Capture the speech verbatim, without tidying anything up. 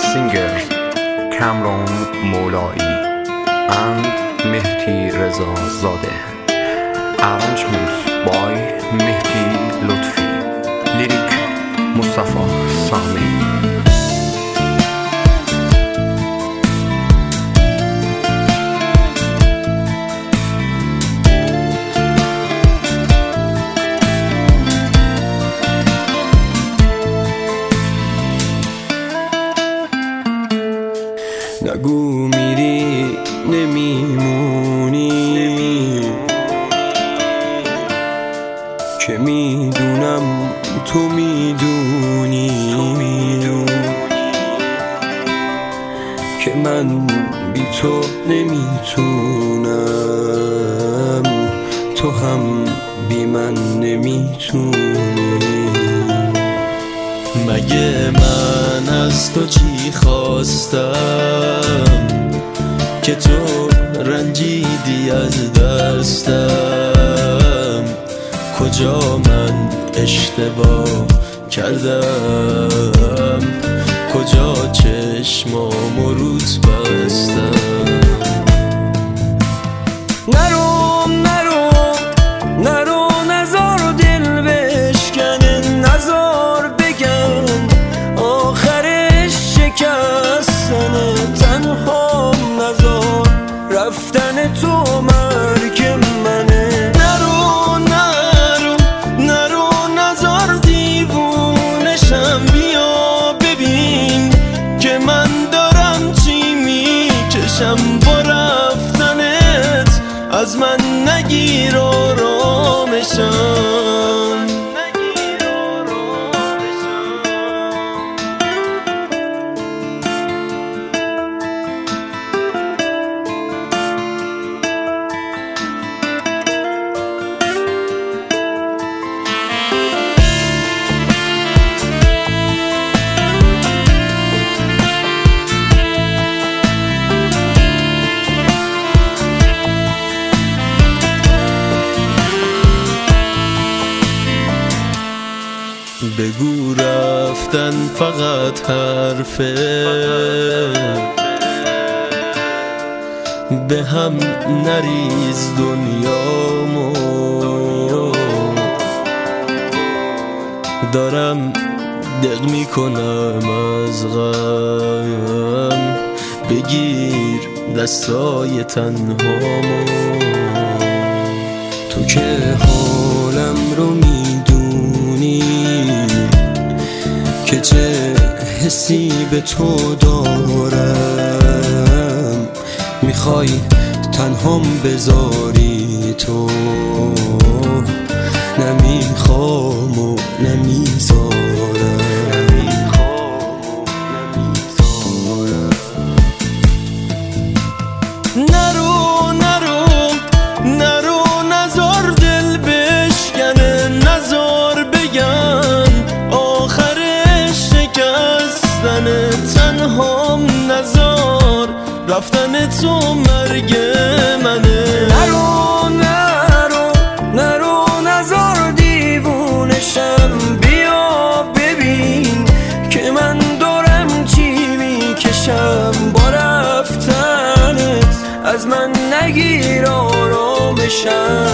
Singers Kamron Molai and Mehdi Reza Zadeh. Arrangement by Mehdi Lutfi. Lyric Mustafa Sami. نگو میری نمیمونی که میدونم تو میدونی که من بی تو نمیتونم، تو هم بی من نمیتونی. مگه من از تو چی خواستم که تو رنجیدی از دستم؟ کجا من اشتباه کردم؟ کجا چشمامو روت بستم؟ نرو نرو نرو نزار دل بشکنه، نزار بگم آخرش شکستنه. تنها نزار رفتن تو مرگ منه. نرو نرو نرو نزار دیوونشم، بیا ببین که من دارم چی میکشم. با رفتنت از من نگیر آرامشم. بگو رفتن فقط حرفه، به هم نریز دنیامو. دارم دق میکنم از غم، بگیر دستای تنهامو. تو که حالم رو میدونی که چه حسی به تو دارم، میخوای تنهام بذاری تو، نمیخوام و نمیذارم. نرو نرو نرو نزار دل بشکنه، نزار بگن آخرش شکستنه. تنهام نزار رفتن تو مرگ منه. نرو نرو نرو نزار دیوونشم، بیا ببین که من دارم چی میکشم. با رفتنت از من نگیر آرامشم.